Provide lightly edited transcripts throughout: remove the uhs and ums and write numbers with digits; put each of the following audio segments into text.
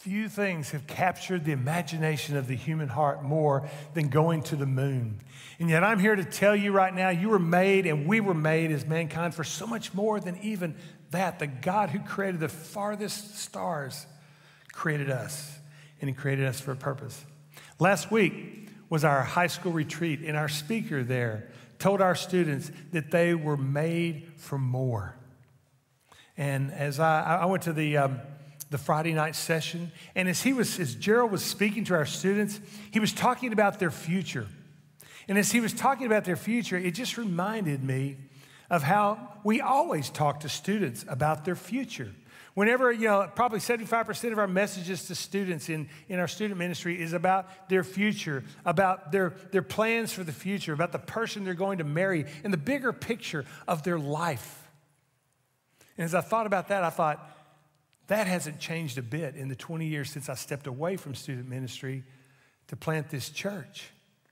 Few things have captured the imagination of the human heart more than going to the moon. And yet I'm here to tell you right now, you were made and we were made as mankind for so much more than even that. The God who created the farthest stars created us, and he created us for a purpose. Last week was our high school retreat, and our speaker there told our students that they were made for more. And as I went to the Friday night session, and as Gerald was speaking to our students, he was talking about their future. And as he was talking about their future, it just reminded me of how we always talk to students about their future. Whenever, probably 75% of our messages to students in our student ministry is about their future, about their plans for the future, about the person they're going to marry, and the bigger picture of their life. And as I thought about that, I thought, that hasn't changed a bit in the 20 years since I stepped away from student ministry to plant this church.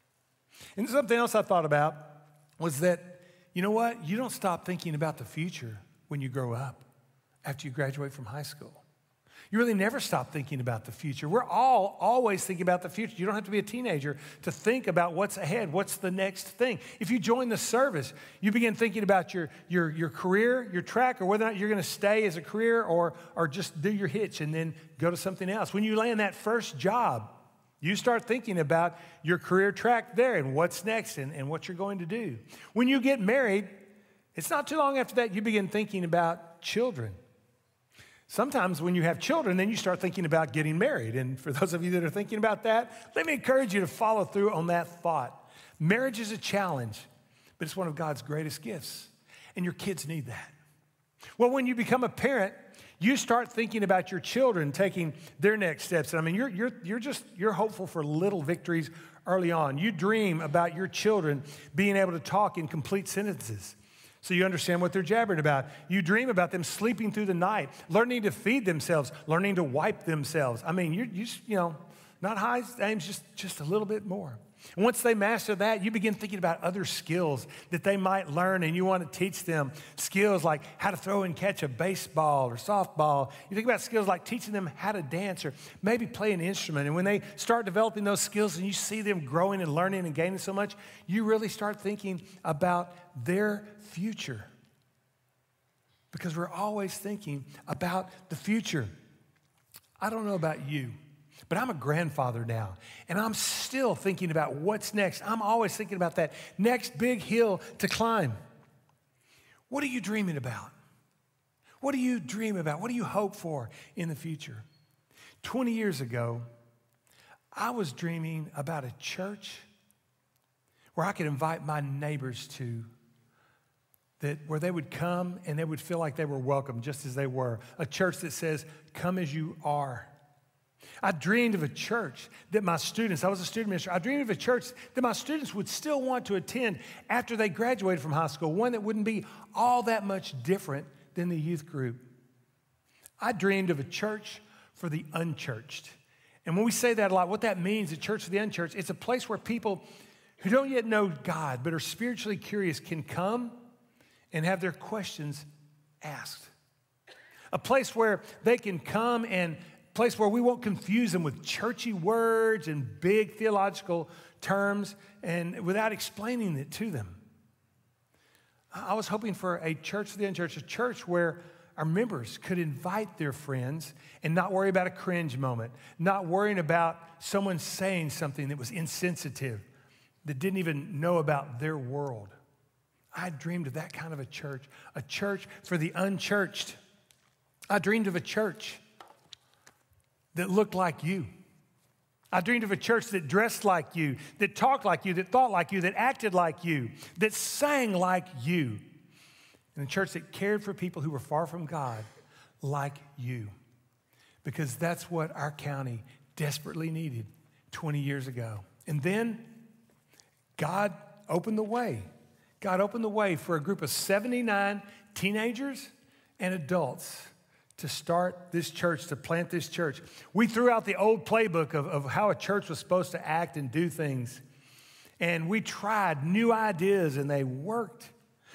And something else I thought about was that, you know what? You don't stop thinking about the future when you grow up, after you graduate from high school. You really never stop thinking about the future. We're all always thinking about the future. You don't have to be a teenager to think about what's ahead, what's the next thing. If you join the service, you begin thinking about your career, your track, or whether or not you're going to stay as a career or just do your hitch and then go to something else. When you land that first job, you start thinking about your career track there and what's next and what you're going to do. When you get married, it's not too long after that you begin thinking about children. Sometimes when you have children, then you start thinking about getting married. And for those of you that are thinking about that, let me encourage you to follow through on that thought. Marriage is a challenge, but it's one of God's greatest gifts. And your kids need that. Well, when you become a parent, you start thinking about your children taking their next steps. And I mean, you're hopeful for little victories early on. You dream about your children being able to talk in complete sentences, so you understand what they're jabbering about. You dream about them sleeping through the night, learning to feed themselves, learning to wipe themselves. I mean, you not high aims, just a little bit more. And once they master that, you begin thinking about other skills that they might learn, and you want to teach them skills like how to throw and catch a baseball or softball. You think about skills like teaching them how to dance or maybe play an instrument. And when they start developing those skills and you see them growing and learning and gaining so much, you really start thinking about their future. Because we're always thinking about the future. I don't know about you, but I'm a grandfather now, and I'm still thinking about what's next. I'm always thinking about that next big hill to climb. What are you dreaming about? What do you dream about? What do you hope for in the future? 20 years ago, I was dreaming about a church where I could invite my neighbors to, where they would come and they would feel like they were welcome just as they were. A church that says, come as you are. I dreamed of a church that my students, I was a student minister, I dreamed of a church that my students would still want to attend after they graduated from high school, one that wouldn't be all that much different than the youth group. I dreamed of a church for the unchurched. And when we say that a lot, what that means, a church for the unchurched, it's a place where people who don't yet know God but are spiritually curious can come and have their questions asked. A place where they can come and place where we won't confuse them with churchy words and big theological terms and without explaining it to them. I was hoping for a church for the unchurched, a church where our members could invite their friends and not worry about a cringe moment, not worrying about someone saying something that was insensitive, that didn't even know about their world. I dreamed of that kind of a church for the unchurched. I dreamed of a church that looked like you. I dreamed of a church that dressed like you, that talked like you, that thought like you, that acted like you, that sang like you. And a church that cared for people who were far from God like you. Because that's what our county desperately needed 20 years ago. And then God opened the way. God opened the way for a group of 79 teenagers and adults to start this church, to plant this church. We threw out the old playbook of how a church was supposed to act and do things. And we tried new ideas and they worked.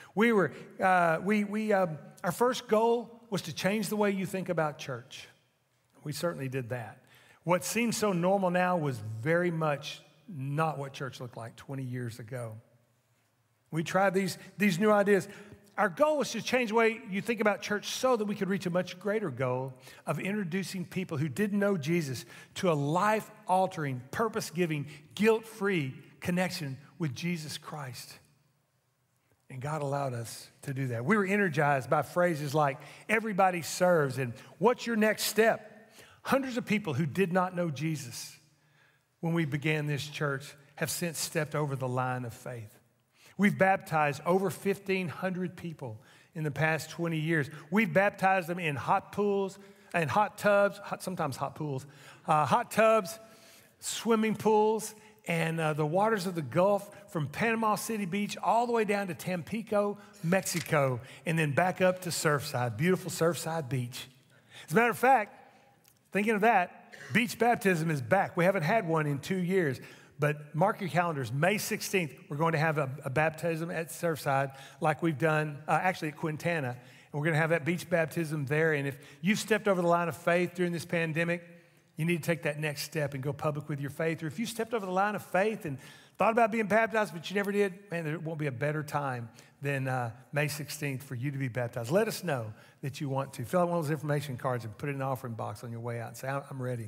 Our first goal was to change the way you think about church. We certainly did that. What seems so normal now was very much not what church looked like 20 years ago. We tried these new ideas. Our goal was to change the way you think about church so that we could reach a much greater goal of introducing people who didn't know Jesus to a life-altering, purpose-giving, guilt-free connection with Jesus Christ. And God allowed us to do that. We were energized by phrases like, everybody serves, and what's your next step? Hundreds of people who did not know Jesus when we began this church have since stepped over the line of faith. We've baptized over 1,500 people in the past 20 years. We've baptized them in hot pools and hot tubs, sometimes hot pools, hot tubs, swimming pools, and the waters of the Gulf from Panama City Beach all the way down to Tampico, Mexico, and then back up to Surfside, beautiful Surfside Beach. As a matter of fact, thinking of that, beach baptism is back. We haven't had one in 2 years. But mark your calendars, May 16th, we're going to have a baptism at Surfside like we've done, actually at Quintana. And we're going to have that beach baptism there. And if you've stepped over the line of faith during this pandemic, you need to take that next step and go public with your faith. Or if you stepped over the line of faith and thought about being baptized, but you never did, man, there won't be a better time than May 16th for you to be baptized. Let us know that you want to. Fill out one of those information cards and put it in an offering box on your way out and say, I'm ready.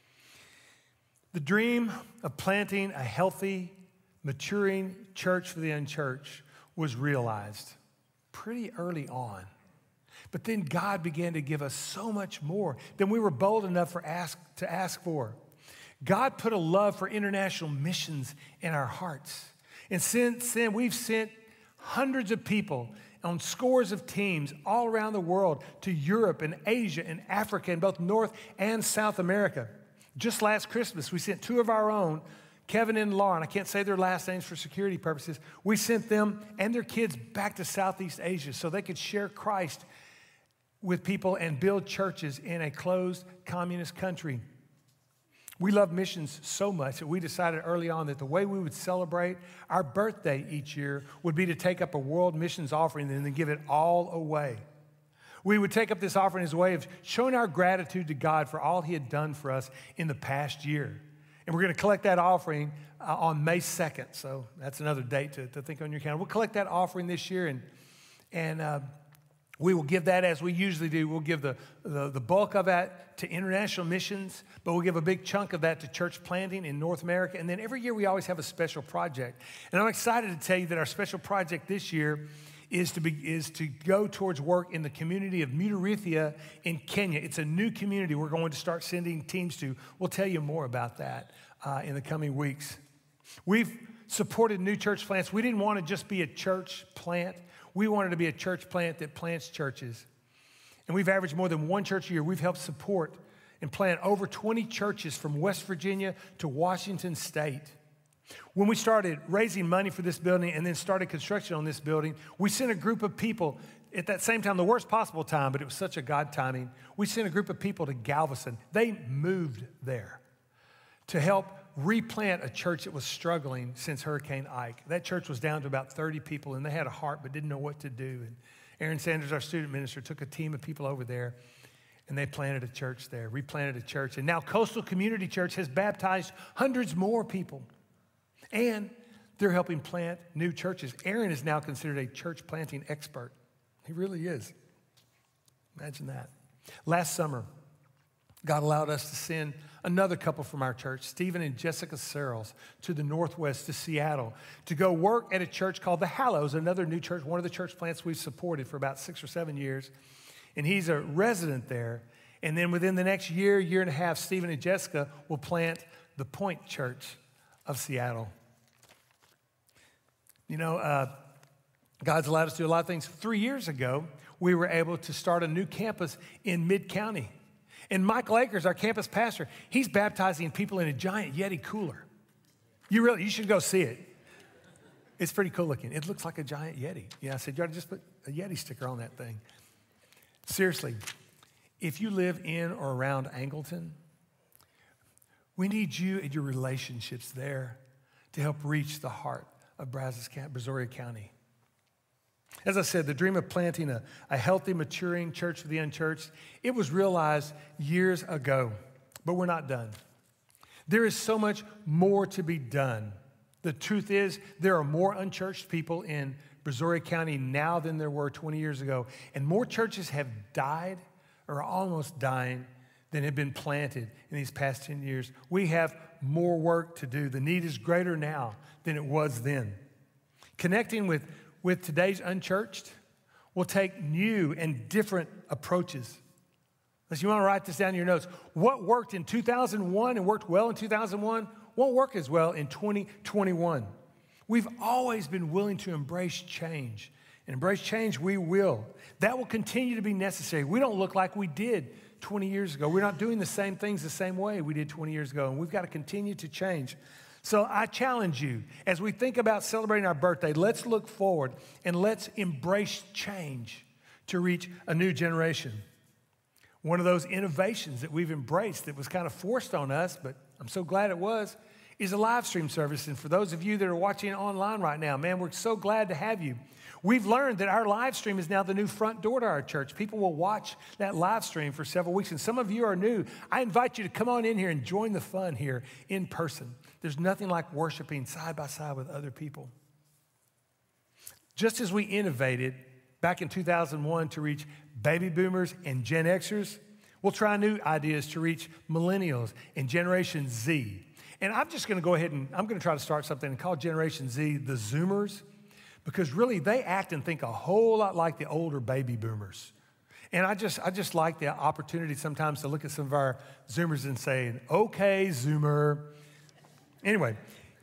The dream of planting a healthy, maturing church for the unchurched was realized pretty early on. But then God began to give us so much more than we were bold enough to ask for. God put a love for international missions in our hearts. And since then, we've sent hundreds of people on scores of teams all around the world to Europe and Asia and Africa and both North and South America. Just last Christmas, we sent 2 of our own, Kevin and Lauren. I can't say their last names for security purposes. We sent them and their kids back to Southeast Asia so they could share Christ with people and build churches in a closed communist country. We love missions so much that we decided early on that the way we would celebrate our birthday each year would be to take up a world missions offering and then give it all away. We would take up this offering as a way of showing our gratitude to God for all he had done for us in the past year. And we're going to collect that offering on May 2nd. So that's another date to think on your calendar. We'll collect that offering this year, and we will give that as we usually do. We'll give the bulk of that to international missions, but we'll give a big chunk of that to church planting in North America. And then every year we always have a special project. And I'm excited to tell you that our special project this year is to go towards work in the community of Mutarithia in Kenya. It's a new community we're going to start sending teams to. We'll tell you more about that in the coming weeks. We've supported new church plants. We didn't want to just be a church plant. We wanted to be a church plant that plants churches. And we've averaged more than 1 church a year. We've helped support and plant over 20 churches from West Virginia to Washington State. When we started raising money for this building and then started construction on this building, we sent a group of people at that same time, the worst possible time, but it was such a God timing. We sent a group of people to Galveston. They moved there to help replant a church that was struggling since Hurricane Ike. That church was down to about 30 people, and they had a heart but didn't know what to do. And Aaron Sanders, our student minister, took a team of people over there, and they planted a church there, replanted a church. And now Coastal Community Church has baptized hundreds more people. And they're helping plant new churches. Aaron is now considered a church planting expert. He really is. Imagine that. Last summer, God allowed us to send another couple from our church, Stephen and Jessica Searles, to the Northwest, to Seattle, to go work at a church called the Hallows, another new church, one of the church plants we've supported for about 6 or 7 years. And he's a resident there. And then within the next year and a half, Stephen and Jessica will plant the Point Church of Seattle. You know, God's allowed us to do a lot of things. 3 years ago, we were able to start a new campus in Mid-County. And Michael Akers, our campus pastor, he's baptizing people in a giant Yeti cooler. You should go see it. It's pretty cool looking. It looks like a giant Yeti. Yeah, I said, you ought to just put a Yeti sticker on that thing. Seriously, if you live in or around Angleton, we need you and your relationships there to help reach the heart of Brazoria County. As I said, the dream of planting a healthy, maturing church for the unchurched, it was realized years ago. but we're not done. There is so much more to be done. The truth is, there are more unchurched people in Brazoria County now than there were 20 years ago. And more churches have died or are almost dying than have been planted in these past 10 years. We have more work to do. The need is greater now than it was then. Connecting with today's unchurched will take new and different approaches. Unless you want to write this down in your notes, what worked in 2001 and worked well in 2001 won't work as well in 2021. We've always been willing to embrace change. And embrace change we will. That will continue to be necessary. We don't look like we did 20 years ago. We're not doing the same things the same way we did 20 years ago, and we've got to continue to change. So I challenge you, as we think about celebrating our birthday, let's look forward and let's embrace change to reach a new generation. One of those innovations that we've embraced that was kind of forced on us, but I'm so glad it was, is a live stream service. And for those of you that are watching online right now, man, we're so glad to have you. We've learned that our live stream is now the new front door to our church. People will watch that live stream for several weeks. And some of you are new. I invite you to come on in here and join the fun here in person. There's nothing like worshiping side by side with other people. Just as we innovated back in 2001 to reach baby boomers and Gen Xers, we'll try new ideas to reach millennials and Generation Z. And I'm just going to go ahead and I'm going to try to start something and call Generation Z the Zoomers, because really they act and think a whole lot like the older baby boomers. And I just like the opportunity sometimes to look at some of our Zoomers and say, okay, Zoomer. Anyway,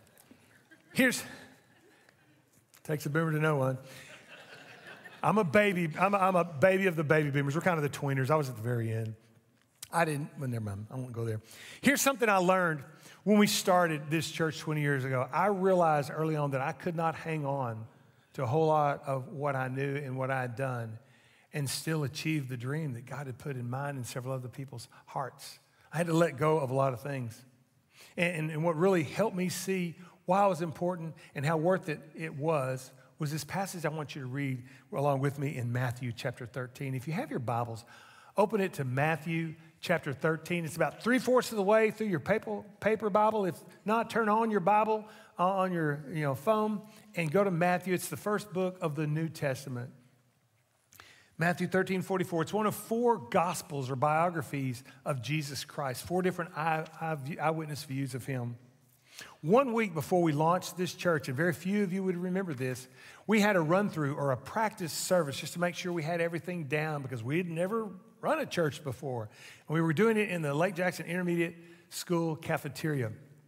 takes a boomer to know one. I'm a baby of the baby boomers. We're kind of the tweeners. I was at the very end. Never mind, I won't go there. Here's something I learned when we started this church 20 years ago. I realized early on that I could not hang on to a whole lot of what I knew and what I had done and still achieve the dream that God had put in mine and several other people's hearts. I had to let go of a lot of things. And what really helped me see why it was important and how worth it was this passage I want you to read along with me in Matthew chapter 13. If you have your Bibles, open it to Matthew chapter 13. It's about 3/4 of the way through your paper Bible. If not, turn on your Bible on your phone and go to Matthew. It's the first book of the New Testament. Matthew 13:44. It's one of 4 gospels or biographies of Jesus Christ, 4 different eyewitness views of him. 1 week before we launched this church, and very few of you would remember this, we had a run-through or a practice service just to make sure we had everything down because we had never run a church before. And we were doing it in the Lake Jackson Intermediate School cafeteria.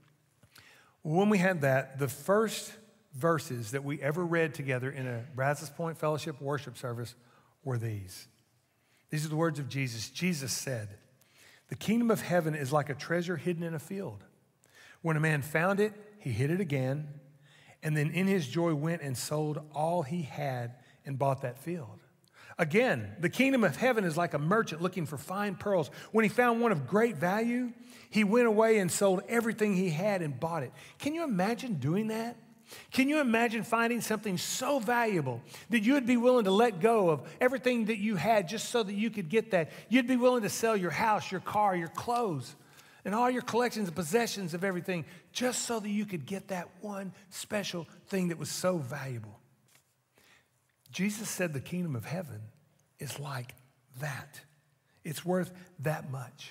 When we had that, the first verses that we ever read together in a Brazos Point Fellowship worship service were these. These are the words of Jesus. Jesus said, "The kingdom of heaven is like a treasure hidden in a field. When a man found it, he hid it again, and then in his joy went and sold all he had and bought that field. Again, the kingdom of heaven is like a merchant looking for fine pearls. When he found one of great value, he went away and sold everything he had and bought it." Can you imagine doing that? Can you imagine finding something so valuable that you would be willing to let go of everything that you had just so that you could get that? You'd be willing to sell your house, your car, your clothes, and all your collections and possessions of everything just so that you could get that one special thing that was so valuable. Jesus said the kingdom of heaven is like that. It's worth that much.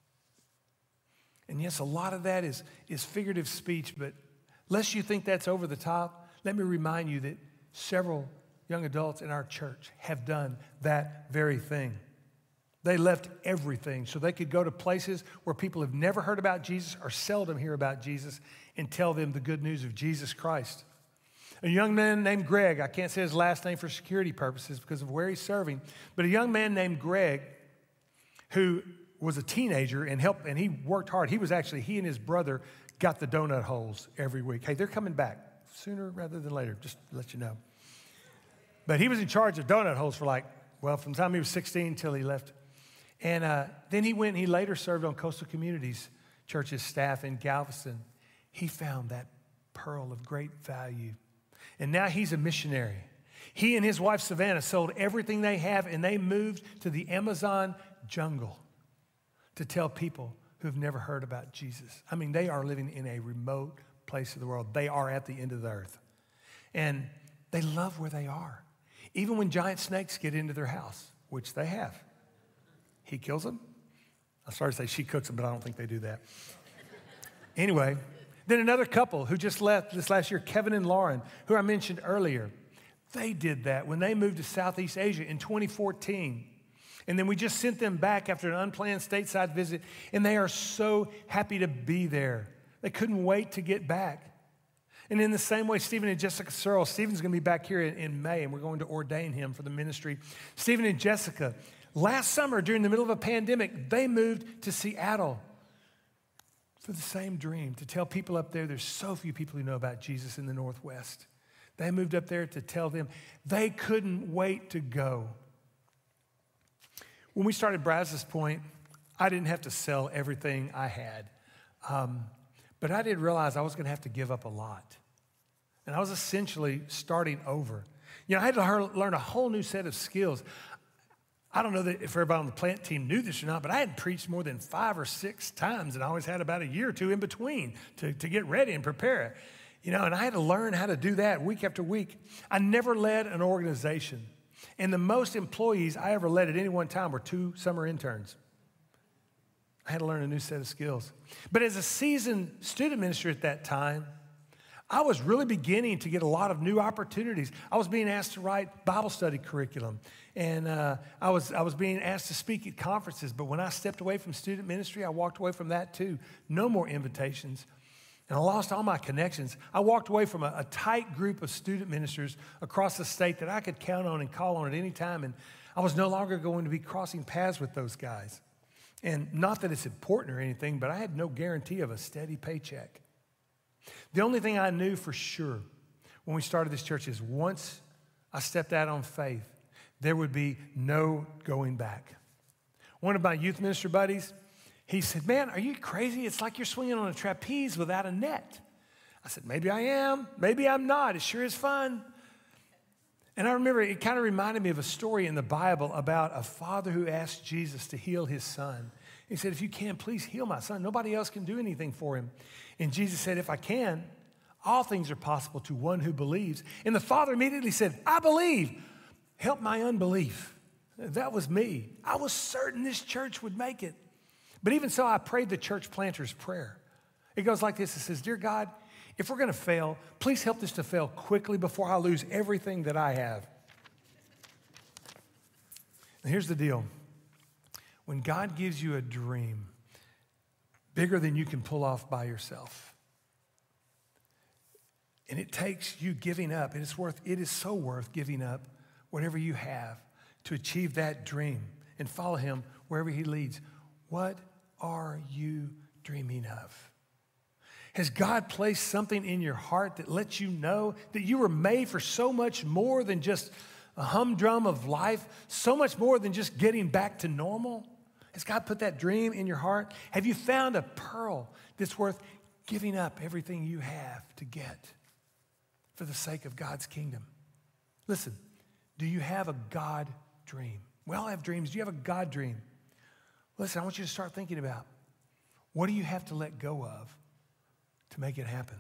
And yes, a lot of that is figurative speech, but lest you think that's over the top, let me remind you that several young adults in our church have done that very thing. They left everything so they could go to places where people have never heard about Jesus or seldom hear about Jesus and tell them the good news of Jesus Christ. A young man named Greg, I can't say his last name for security purposes because of where he's serving, but a young man named Greg who was a teenager and he worked hard. He and his brother got the donut holes every week. Hey, they're coming back sooner rather than later, just to let you know. But he was in charge of donut holes for from the time he was 16 till he left. And then he went and he later served on Coastal Communities Church's staff in Galveston. He found that pearl of great value. And now he's a missionary. He and his wife Savannah sold everything they have and they moved to the Amazon jungle to tell people who have never heard about Jesus. I mean, they are living in a remote place of the world. They are at the end of the earth. And they love where they are. Even when giant snakes get into their house, which they have. He kills them. I started to say she cooks them, but I don't think they do that. Anyway, then another couple who just left this last year, Kevin and Lauren, who I mentioned earlier, they did that when they moved to Southeast Asia in 2014. And then we just sent them back after an unplanned stateside visit, and they are so happy to be there. They couldn't wait to get back. And in the same way, Stephen and Jessica Searle, Stephen's going to be back here in May, and we're going to ordain him for the ministry. Stephen and Jessica, last summer during the middle of a pandemic, they moved to Seattle for the same dream, to tell people up there, there's so few people who know about Jesus in the Northwest. They moved up there to tell them they couldn't wait to go. When we started Brazos Point, I didn't have to sell everything I had. But I did realize I was going to have to give up a lot. And I was essentially starting over. You know, I had to learn a whole new set of skills. I don't know that if everybody on the plant team knew this or not, but I hadn't preached more than 5 or 6 times, and I always had about a year or two in between to get ready and prepare. You know, and I had to learn how to do that week after week. I never led an organization. And the most employees I ever led at any one time were 2 summer interns. I had to learn a new set of skills. But as a seasoned student minister at that time, I was really beginning to get a lot of new opportunities. I was being asked to write Bible study curriculum, and I was being asked to speak at conferences. But when I stepped away from student ministry, I walked away from that too. No more invitations. And I lost all my connections. I walked away from a tight group of student ministers across the state that I could count on and call on at any time, and I was no longer going to be crossing paths with those guys. And not that it's important or anything, but I had no guarantee of a steady paycheck. The only thing I knew for sure when we started this church is once I stepped out on faith, there would be no going back. One of my youth minister buddies, he said, "Man, are you crazy? It's like you're swinging on a trapeze without a net." I said, "Maybe I am. Maybe I'm not. It sure is fun." And I remember it kind of reminded me of a story in the Bible about a father who asked Jesus to heal his son. He said, "If you can, please heal my son. Nobody else can do anything for him." And Jesus said, "If I can, all things are possible to one who believes." And the father immediately said, "I believe. Help my unbelief." That was me. I was certain this church would make it. But even so, I prayed the church planter's prayer. It goes like this. It says, "Dear God, if we're going to fail, please help this to fail quickly before I lose everything that I have." And here's the deal. When God gives you a dream bigger than you can pull off by yourself, and it takes you giving up, it is so worth giving up whatever you have to achieve that dream and follow him wherever he leads. What are you dreaming of? Has God placed something in your heart that lets you know that you were made for so much more than just a humdrum of life, so much more than just getting back to normal? Has God put that dream in your heart? Have you found a pearl that's worth giving up everything you have to get for the sake of God's kingdom? Listen, do you have a God dream? We all have dreams. Do you have a God dream? Listen, I want you to start thinking about, what do you have to let go of to make it happen?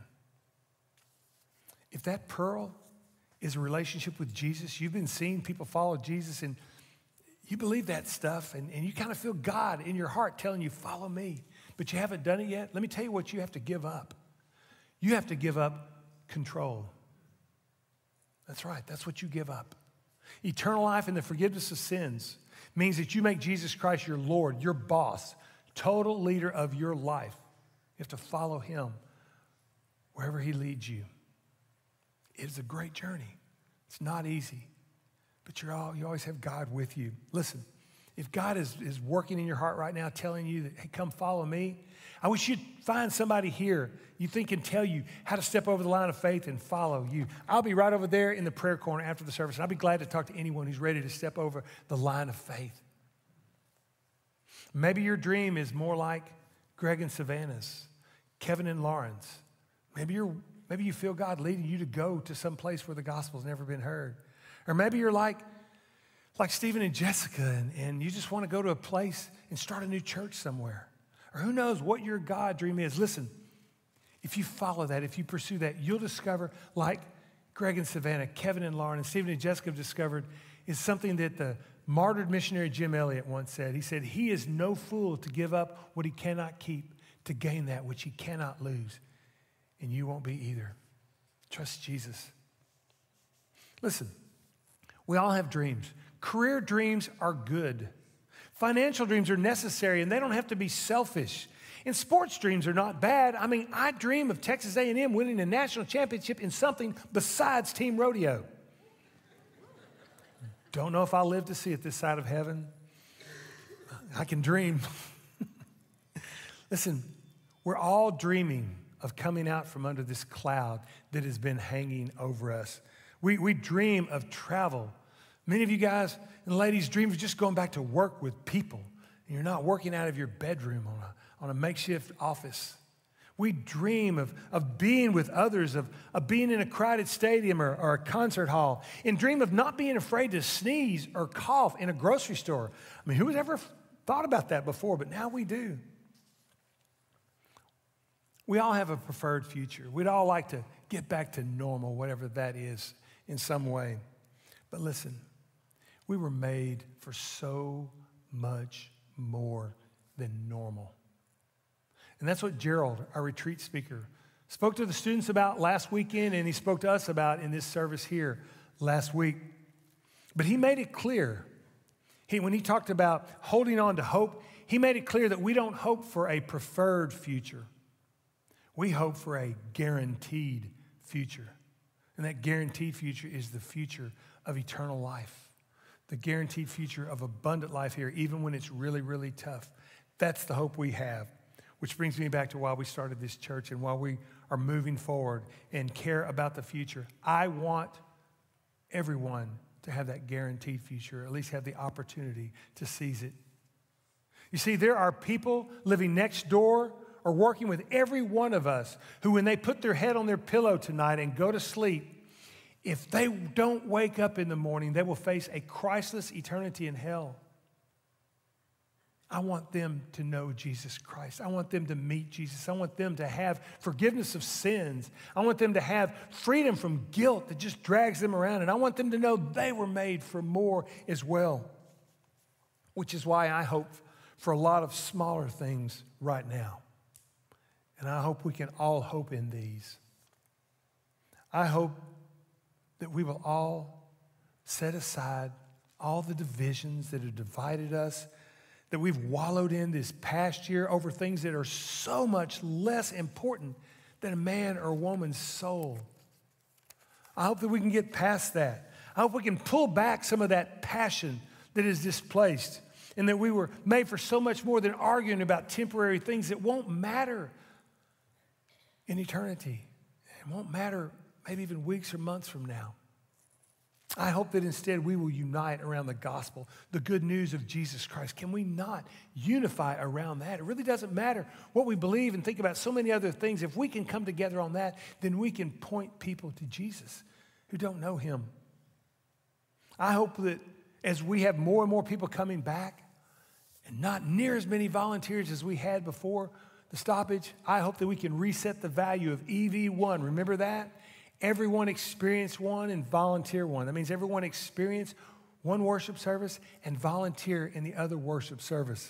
If that pearl is a relationship with Jesus, you've been seeing people follow Jesus, and you believe that stuff, and you kind of feel God in your heart telling you, "Follow me," but you haven't done it yet, let me tell you what you have to give up. You have to give up control. That's right, that's what you give up. Eternal life and the forgiveness of sins means that you make Jesus Christ your Lord, your boss, total leader of your life. You have to follow him wherever he leads you. It is a great journey. It's not easy, but you always have God with you. Listen, if God is working in your heart right now, telling you that, "Hey, come follow me," I wish you'd find somebody here you think can tell you how to step over the line of faith and follow you. I'll be right over there in the prayer corner after the service, and I'll be glad to talk to anyone who's ready to step over the line of faith. Maybe your dream is more like Greg and Savannah's, Kevin and Lauren's. Maybe you feel God leading you to go to some place where the gospel's never been heard. Or maybe you're like Stephen and Jessica, and you just want to go to a place and start a new church somewhere. or who knows what your God dream is. Listen, if you follow that, if you pursue that, you'll discover, like Greg and Savannah, Kevin and Lauren, and Stephen and Jessica have discovered, is something that the martyred missionary Jim Elliot once said. He said, he is no fool to give up what he cannot keep to gain that which he cannot lose. And you won't be either. Trust Jesus. Listen, we all have dreams. Career dreams are good. Financial dreams are necessary, and they don't have to be selfish. And sports dreams are not bad. I mean, I dream of Texas A&M winning a national championship in something besides team rodeo. Don't know if I'll live to see it this side of heaven. I can dream. Listen, we're all dreaming of coming out from under this cloud that has been hanging over us. We dream of travel. Many of you guys and ladies dream of just going back to work with people, and you're not working out of your bedroom on a makeshift office. We dream of being with others, of being in a crowded stadium or a concert hall, and dream of not being afraid to sneeze or cough in a grocery store. I mean, who has ever thought about that before? But now we do. We all have a preferred future. We'd all like to get back to normal, whatever that is, in some way. But listen, we were made for so much more than normal. And that's what Gerald, our retreat speaker, spoke to the students about last weekend, and he spoke to us about in this service here last week. But he made it clear, when he talked about holding on to hope, he made it clear that we don't hope for a preferred future. We hope for a guaranteed future. And that guaranteed future is the future of eternal life, the guaranteed future of abundant life here, even when it's really, really tough. That's the hope we have, which brings me back to why we started this church and why we are moving forward and care about the future. I want everyone to have that guaranteed future, or at least have the opportunity to seize it. You see, there are people living next door or working with every one of us who, when they put their head on their pillow tonight and go to sleep, if they don't wake up in the morning, they will face a Christless eternity in hell. I want them to know Jesus Christ. I want them to meet Jesus. I want them to have forgiveness of sins. I want them to have freedom from guilt that just drags them around. And I want them to know they were made for more as well, which is why I hope for a lot of smaller things right now. And I hope we can all hope in these. I hope that we will all set aside all the divisions that have divided us, that we've wallowed in this past year over things that are so much less important than a man or woman's soul. I hope that we can get past that. I hope we can pull back some of that passion that is displaced, and that we were made for so much more than arguing about temporary things that won't matter in eternity. It won't matter maybe even weeks or months from now. I hope that instead we will unite around the gospel, the good news of Jesus Christ. Can we not unify around that? It really doesn't matter what we believe and think about so many other things. If we can come together on that, then we can point people to Jesus who don't know him. I hope that as we have more and more people coming back and not near as many volunteers as we had before the stoppage, I hope that we can reset the value of EV1. Remember that? Everyone experience one and volunteer one. That means everyone experience one worship service and volunteer in the other worship service.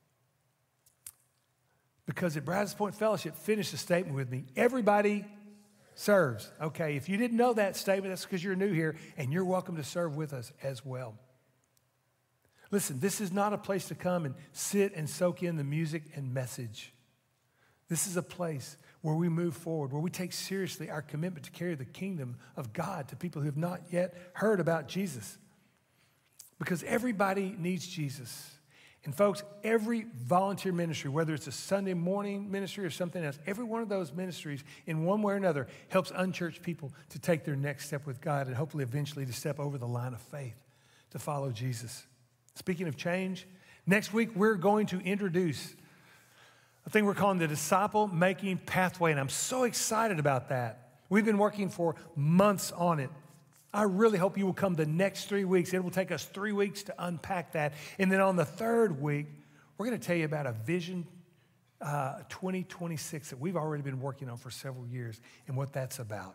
Because at Brazos Point Fellowship, finish the statement with me. Everybody serves. Okay, if you didn't know that statement, that's because you're new here, and you're welcome to serve with us as well. Listen, this is not a place to come and sit and soak in the music and message. This is a place where we move forward, where we take seriously our commitment to carry the kingdom of God to people who have not yet heard about Jesus. Because everybody needs Jesus. And folks, every volunteer ministry, whether it's a Sunday morning ministry or something else, every one of those ministries in one way or another helps unchurched people to take their next step with God and hopefully eventually to step over the line of faith to follow Jesus. Speaking of change, next week we're going to introduce a thing we're calling the Disciple-Making Pathway, and I'm so excited about that. We've been working for months on it. I really hope you will come the next 3 weeks. It will take us 3 weeks to unpack that. And then on the third week, we're going to tell you about a vision 2026 that we've already been working on for several years and what that's about.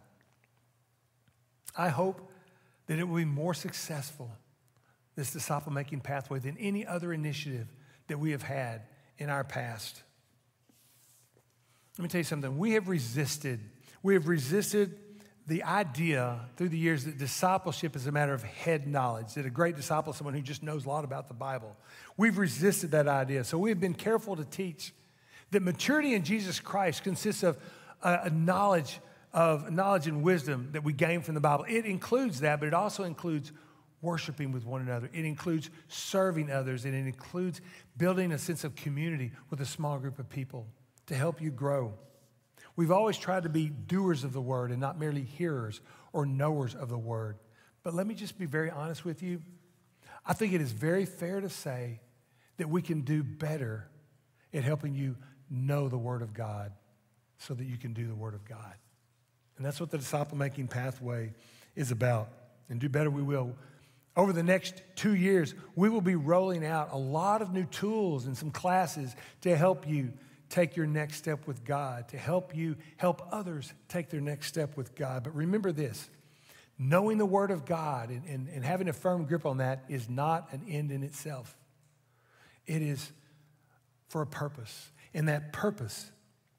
I hope that it will be more successful, this disciple-making pathway, than any other initiative that we have had in our past. Let me tell you something. We have resisted the idea through the years that discipleship is a matter of head knowledge, that a great disciple is someone who just knows a lot about the Bible. We've resisted that idea. So we've been careful to teach that maturity in Jesus Christ consists of a knowledge and wisdom that we gain from the Bible. It includes that, but it also includes worshiping with one another. It includes serving others, and it includes building a sense of community with a small group of people to help you grow. We've always tried to be doers of the word and not merely hearers or knowers of the word. But let me just be very honest with you. I think it is very fair to say that we can do better at helping you know the word of God so that you can do the word of God. And that's what the disciple-making pathway is about. And do better we will. Over the next 2 years, we will be rolling out a lot of new tools and some classes to help you take your next step with God, to help you help others take their next step with God. But remember this, knowing the word of God and having a firm grip on that is not an end in itself. It is for a purpose. And that purpose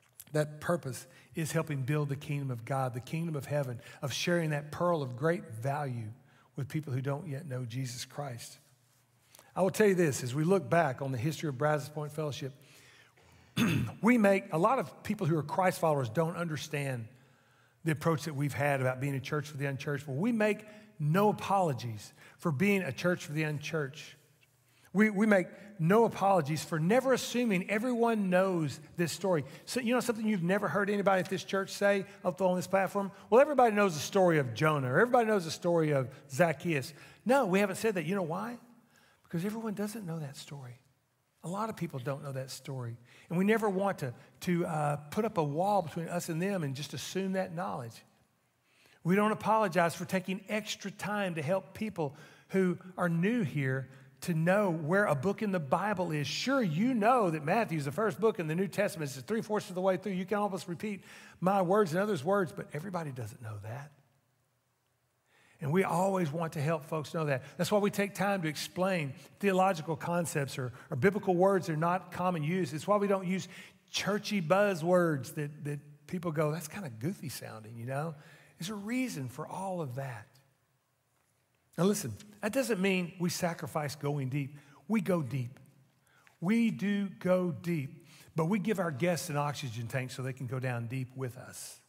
is helping build the kingdom of God, the kingdom of heaven, of sharing that pearl of great value with people who don't yet know Jesus Christ. I will tell you this, as we look back on the history of Brazos Point Fellowship, a lot of people who are Christ followers don't understand the approach that we've had about being a church for the unchurched. Well, we make no apologies for being a church for the unchurched. We make no apologies for never assuming everyone knows this story. So, you know something you've never heard anybody at this church say up on this platform? Well, everybody knows the story of Jonah, or everybody knows the story of Zacchaeus. No, we haven't said that. You know why? Because everyone doesn't know that story. A lot of people don't know that story. And we never want to put up a wall between us and them and just assume that knowledge. We don't apologize for taking extra time to help people who are new here to know where a book in the Bible is. Sure, you know that Matthew is the first book in the New Testament. It's 3/4 of the way through. You can almost repeat my words and others' words, but everybody doesn't know that. And we always want to help folks know that. That's why we take time to explain theological concepts or biblical words that are not common use. It's why we don't use churchy buzzwords that people go, that's kind of goofy sounding, you know? There's a reason for all of that. Now listen, that doesn't mean we sacrifice going deep. We go deep. We do go deep, but we give our guests an oxygen tank so they can go down deep with us.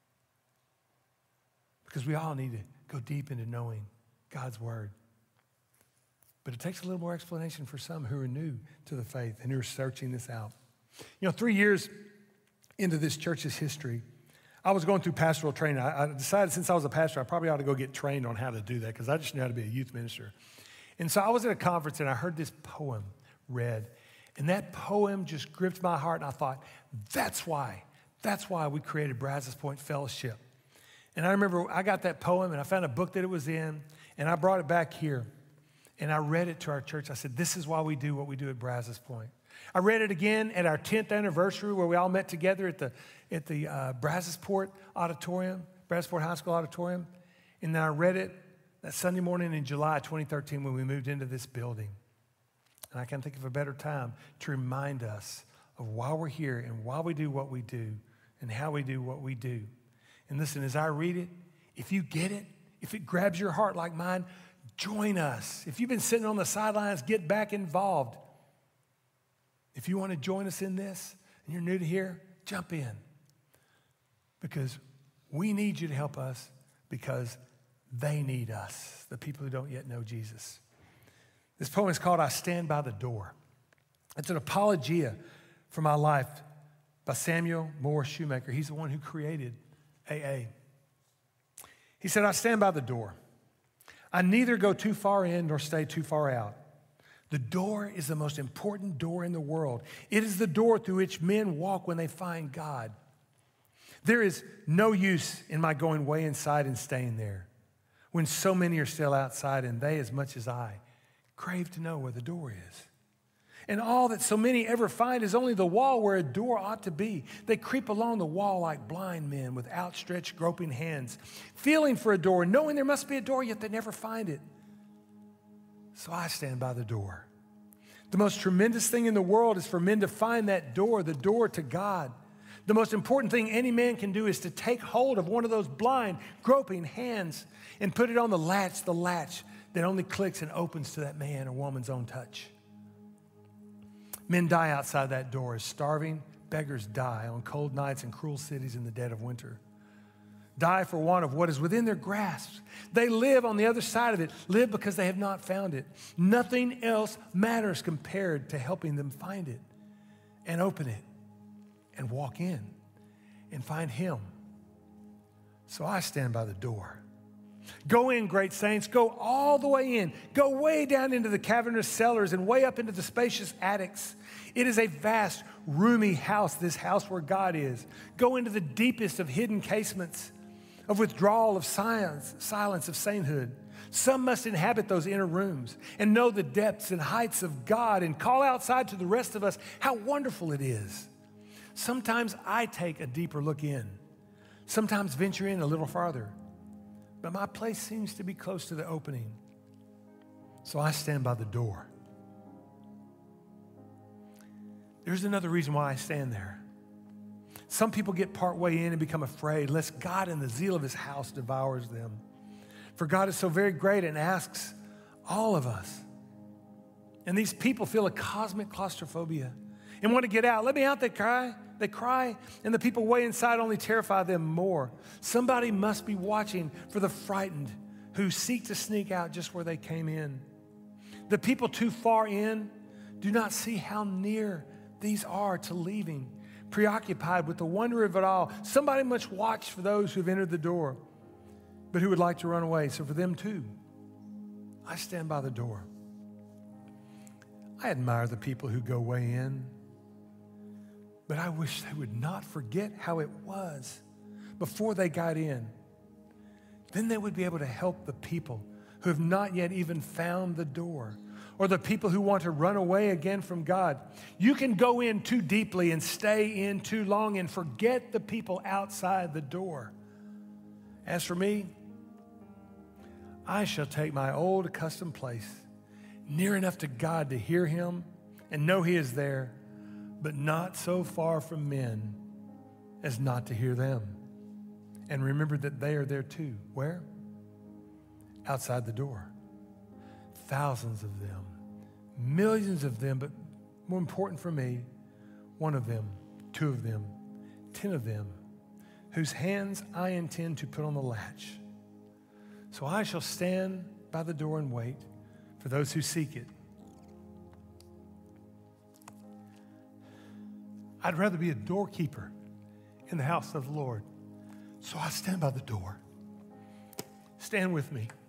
Because we all need to go deep into knowing God's word. But it takes a little more explanation for some who are new to the faith and who are searching this out. You know, 3 years into this church's history, I was going through pastoral training. I decided since I was a pastor, I probably ought to go get trained on how to do that because I just knew how to be a youth minister. And so I was at a conference and I heard this poem read. And that poem just gripped my heart and I thought, that's why we created Brazos Point Fellowship. And I remember I got that poem and I found a book that it was in and I brought it back here and I read it to our church. I said, this is why we do what we do at Brazos Point. I read it again at our 10th anniversary where we all met together at the Brazosport Auditorium, Brazosport High School Auditorium. And then I read it that Sunday morning in July 2013 when we moved into this building. And I can't think of a better time to remind us of why we're here and why we do what we do and how we do what we do. And listen, as I read it, if you get it, if it grabs your heart like mine, join us. If you've been sitting on the sidelines, get back involved. If you want to join us in this and you're new to here, jump in. Because we need you to help us because they need us, the people who don't yet know Jesus. This poem is called I Stand by the Door. It's an apologia for my life by Samuel Moore Shoemaker. He's the one who created AA. He said, I stand by the door. I neither go too far in nor stay too far out. The door is the most important door in the world. It is the door through which men walk when they find God. There is no use in my going way inside and staying there when so many are still outside and they, as much as I, crave to know where the door is. And all that so many ever find is only the wall where a door ought to be. They creep along the wall like blind men with outstretched, groping hands, feeling for a door, knowing there must be a door, yet they never find it. So I stand by the door. The most tremendous thing in the world is for men to find that door, the door to God. The most important thing any man can do is to take hold of one of those blind, groping hands and put it on the latch that only clicks and opens to that man or woman's own touch. Men die outside that door as starving beggars die on cold nights in cruel cities in the dead of winter. Die for want of what is within their grasp. They live on the other side of it, live because they have not found it. Nothing else matters compared to helping them find it and open it and walk in and find Him. So I stand by the door. Go in, great saints. Go all the way in. Go way down into the cavernous cellars and way up into the spacious attics. It is a vast, roomy house, this house where God is. Go into the deepest of hidden casements, of withdrawal of silence of sainthood. Some must inhabit those inner rooms and know the depths and heights of God and call outside to the rest of us how wonderful it is. Sometimes I take a deeper look in, sometimes venture in a little farther. But my place seems to be close to the opening. So I stand by the door. There's another reason why I stand there. Some people get part way in and become afraid, lest God in the zeal of His house devours them. For God is so very great and asks all of us. And these people feel a cosmic claustrophobia and want to get out. Let me out, they cry. They cry, and the people way inside only terrify them more. Somebody must be watching for the frightened who seek to sneak out just where they came in. The people too far in do not see how near these are to leaving, preoccupied with the wonder of it all. Somebody must watch for those who have entered the door, but who would like to run away. So for them too, I stand by the door. I admire the people who go way in, but I wish they would not forget how it was before they got in. Then they would be able to help the people who have not yet even found the door, or the people who want to run away again from God. You can go in too deeply and stay in too long and forget the people outside the door. As for me, I shall take my old accustomed place, near enough to God to hear Him and know He is there, but not so far from men as not to hear them. And remember that they are there too. Where? Outside the door. Thousands of them, millions of them, but more important for me, one of them, two of them, 10 of them, whose hands I intend to put on the latch. So I shall stand by the door and wait for those who seek it. I'd rather be a doorkeeper in the house of the Lord. So I stand by the door. Stand with me.